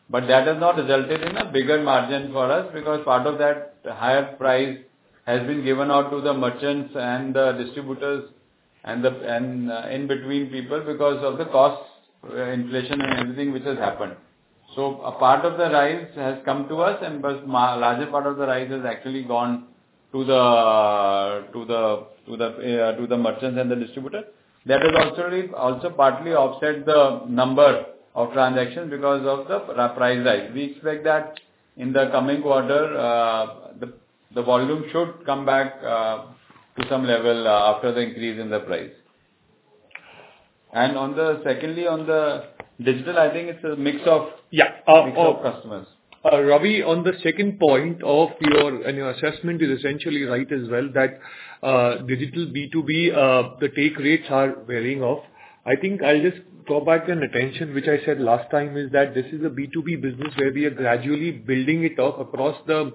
S3: But that has not resulted in a bigger margin for us, because part of that higher price has been given out to the merchants and the distributors and in between people because of the cost inflation and everything which has happened. So a part of the rise has come to us, and but larger part of the rise has actually gone to the merchants and the distributor. That has also partly offset the number of transactions because of the price rise. We expect that in the coming quarter, the volume should come back to some level after the increase in the price. And on the digital, I think it's a mix of customers.
S4: Ravi, on the second point of your assessment is essentially right as well, that digital B2B, the take rates are varying off. I think I'll just draw back an attention, which I said last time, is that this is a B2B business where we are gradually building it up across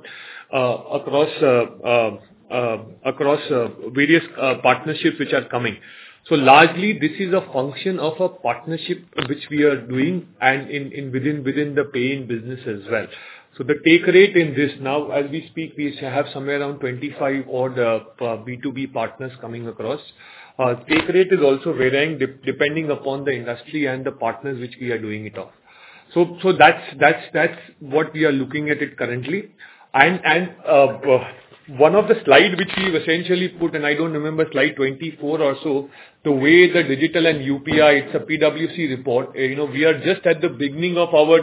S4: various partnerships which are coming. So largely, this is a function of a partnership which we are doing and within the pay-in business as well. So the take rate in this now, as we speak, we have somewhere around 25 odd B2B partners coming across. Take rate is also varying depending upon the industry and the partners which we are doing it off. So that's what we are looking at it currently. And one of the slide which we've essentially put, and I don't remember, slide 24 or so, the way the digital and UPI, it's a PwC report. We are just at the beginning of our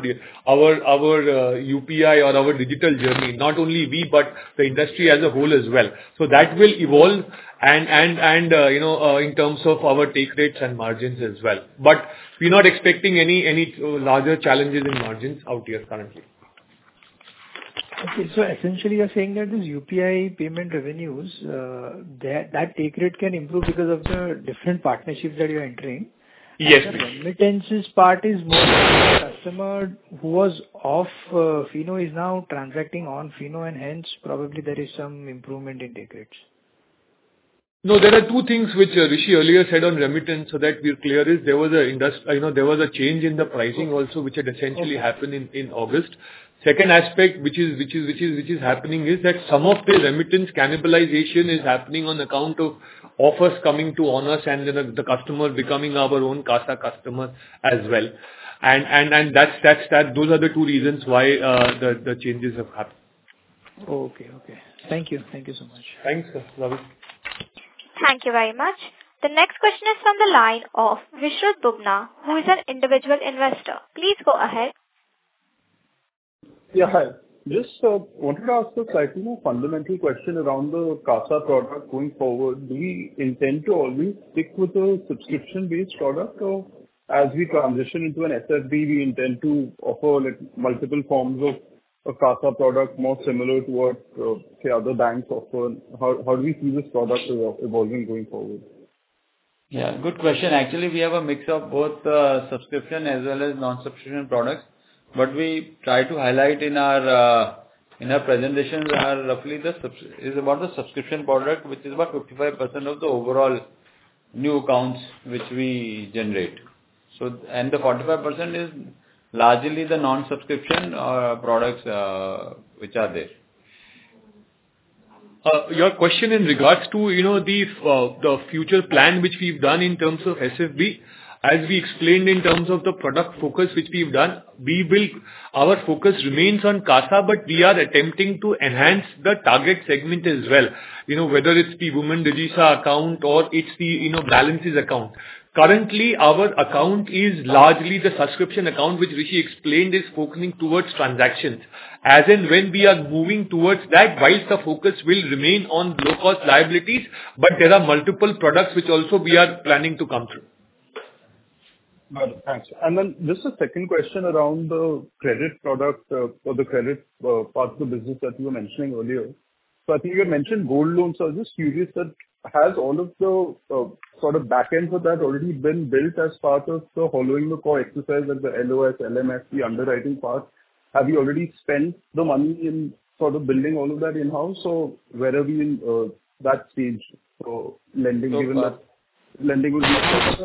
S4: UPI or our digital journey. Not only we, but the industry as a whole as well. So that will evolve and in terms of our take rates and margins as well. But we're not expecting any larger challenges in margins out here currently.
S11: Okay, so essentially you're saying that this UPI payment revenues, that take rate can improve because of the different partnerships that you're entering.
S4: Yes.
S11: And the remittances part is more like the customer who was off Fino is now transacting on Fino, and hence probably there is some improvement in take rates.
S4: No, there are two things which Rishi earlier said on remittance, so that we're clear, is there was a change in the pricing also, which had essentially happened in August. Second aspect, which is happening, is that some of the remittance cannibalization is happening on account of offers coming to on us and the customer becoming our own CASA customer as well. And that's those are the two reasons why the changes have happened.
S11: Okay. Thank you so much.
S4: Thanks, Ravi.
S1: Thank you very much. The next question is from the line of Vishrut Bubna, who is an individual investor. Please go ahead.
S12: Yeah, hi. Just wanted to ask a slightly more fundamental question around the CASA product going forward. Do we intend to always stick with a subscription-based product, or as we transition into an SFB, we intend to offer multiple forms of a CASA product more similar to what, say, other banks offer? How do we see this product evolving going forward?
S3: Yeah, good question. Actually, we have a mix of both subscription as well as non-subscription products. What we try to highlight in our presentations are roughly is about the subscription product, which is about 55% of the overall new accounts which we generate. So, and the 45% is largely the non-subscription products which are there.
S4: Your question in regards to the future plan which we've done in terms of SFB. As we explained in terms of the product focus which we've done, our focus remains on CASA, but we are attempting to enhance the target segment as well. Whether it's the Women Digisa account or it's the balances account. Currently, our account is largely the subscription account, which Rishi explained is focusing towards transactions. As and when we are moving towards that, whilst the focus will remain on low-cost liabilities, but there are multiple products which also we are planning to come through.
S12: Got it. Thanks. And then just a second question around the credit product or the credit part of the business that you were mentioning earlier. So I think you had mentioned gold loans. So I was just curious that has all of the sort of back end for that already been built as part of the following the core exercise, like the LOS, LMS, the underwriting part? Have you already spent the money in sort of building all of that in-house? So where are we in in that stage? So lending, given that lending will be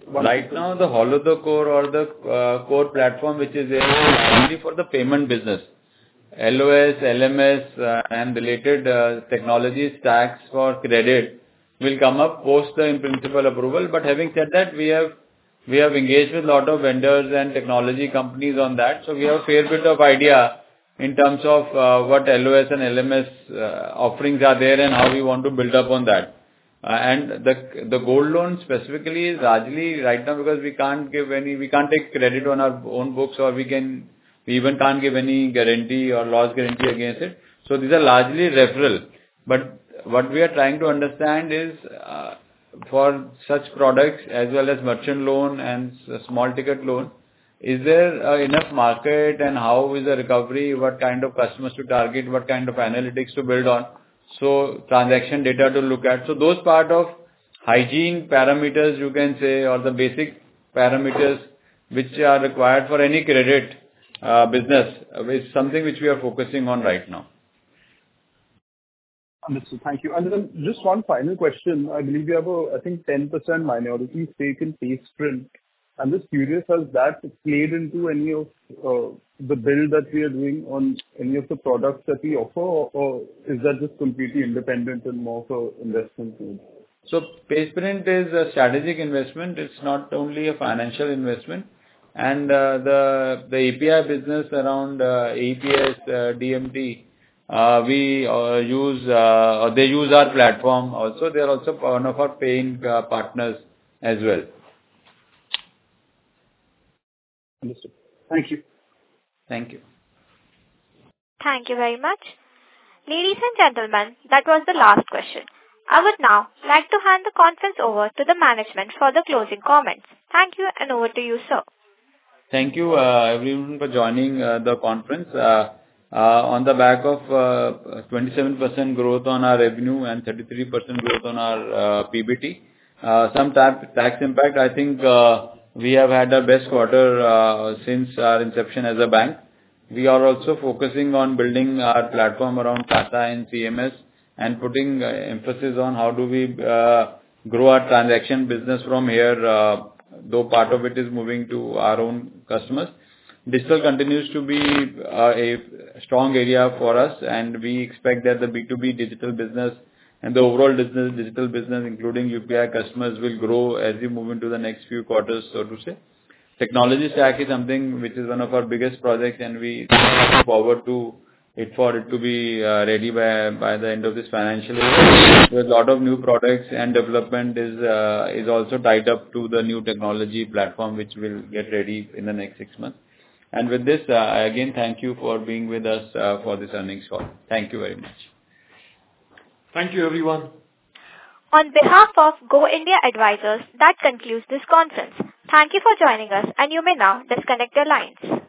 S3: Right now, the hollow the core or the core platform which is there is only for the payment business. LOS, LMS, and related technology stacks for credit will come up post the in-principle approval. But having said that, we have engaged with a lot of vendors and technology companies on that. So we have a fair bit of idea in terms of what LOS and LMS offerings are there and how we want to build up on that. And the gold loan specifically is largely right now because we can't take credit on our own books, or we even can't give any guarantee or loss guarantee against it. So these are largely referral. But what we are trying to understand is for such products as well as merchant loan and small ticket loan, is there enough market, and how is the recovery, what kind of customers to target, what kind of analytics to build on, so transaction data to look at. So those part of hygiene parameters, you can say, or the basic parameters which are required for any credit business is something which we are focusing on right now.
S12: Understood. Thank you. And then just one final question. I believe you have I think 10% minority stake in PaySprint. I'm just curious, has that played into any of the build that we are doing on any of the products that we offer, or is that just completely independent and more for investment mode?
S3: So PaySprint is a strategic investment. It's not only a financial investment. And the API business around APS, DMT, they use our platform also. They are also one of our paying partners as well.
S12: Understood. Thank you.
S3: Thank you.
S1: Thank you very much. Ladies and gentlemen, that was the last question. I would now like to hand the conference over to the management for the closing comments. Thank you, and over to you, sir.
S3: Thank you, everyone, for joining the conference. On the back of 27% growth on our revenue and 33% growth on our PBT, some tax impact, I think we have had our best quarter since our inception as a bank. We are also focusing on building our platform around CASA and CMS and putting emphasis on how do we grow our transaction business from here, though part of it is moving to our own customers. Digital continues to be a strong area for us, and we expect that the B2B digital business and the overall digital business, including UPI customers, will grow as we move into the next few quarters, so to say. Technology stack is something which is one of our biggest projects, and we look forward to it for it to be ready by the end of this financial year. With a lot of new products and development is also tied up to the new technology platform, which will get ready in the next 6 months. And with this, I again thank you for being with us for this earnings call. Thank you very much.
S4: Thank you, everyone.
S1: On behalf of Go India Advisors, that concludes this conference. Thank you for joining us, and you may now disconnect your lines.